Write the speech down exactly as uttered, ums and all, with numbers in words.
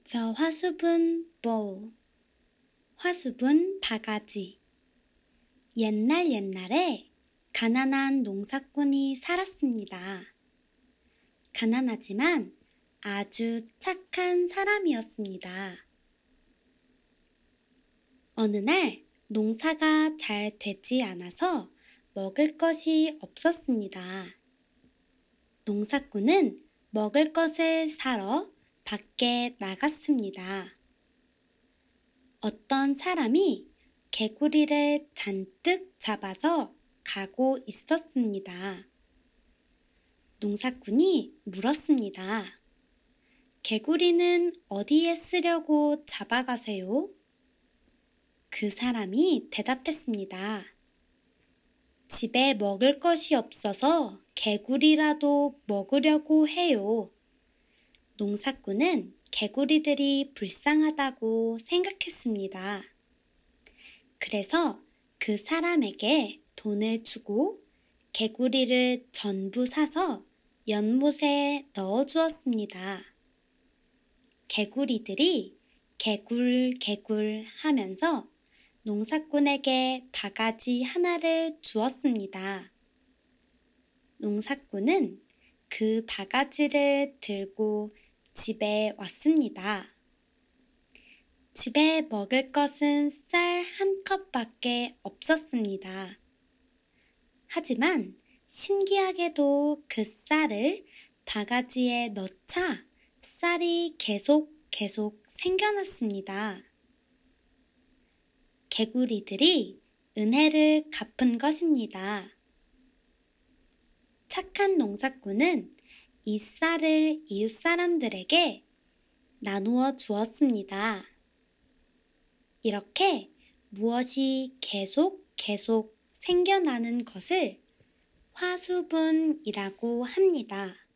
The 화수분 bowl. 화수분 바가지. 옛날 옛날에 가난한 농사꾼이 살았습니다. 가난하지만 아주 착한 사람이었습니다. 어느 날 농사가 잘 되지 않아서 먹을 것이 없었습니다. 농사꾼은 먹을 것을 사러 밖에 나갔습니다. 어떤 사람이 개구리를 잔뜩 잡아서 가고 있었습니다. 농사꾼이 물었습니다. 개구리는 어디에 쓰려고 잡아가세요? 그 사람이 대답했습니다. 집에 먹을 것이 없어서 개구리라도 먹으려고 해요. 농사꾼은 개구리들이 불쌍하다고 생각했습니다. 그래서 그 사람에게 돈을 주고 개구리를 전부 사서 연못에 넣어 주었습니다. 개구리들이 개굴 개굴 하면서 농사꾼에게 바가지 하나를 주었습니다. 농사꾼은 그 바가지를 들고 집에 왔습니다. 집에 먹을 것은 쌀 한 컵밖에 없었습니다. 하지만 신기하게도 그 쌀을 바가지에 넣자 쌀이 계속 계속 생겨났습니다. 개구리들이 은혜를 갚은 것입니다. 착한 농사꾼은 이 쌀을 이웃 사람들에게 나누어 주었습니다. 이렇게 무엇이 계속 계속 생겨나는 것을 화수분이라고 합니다.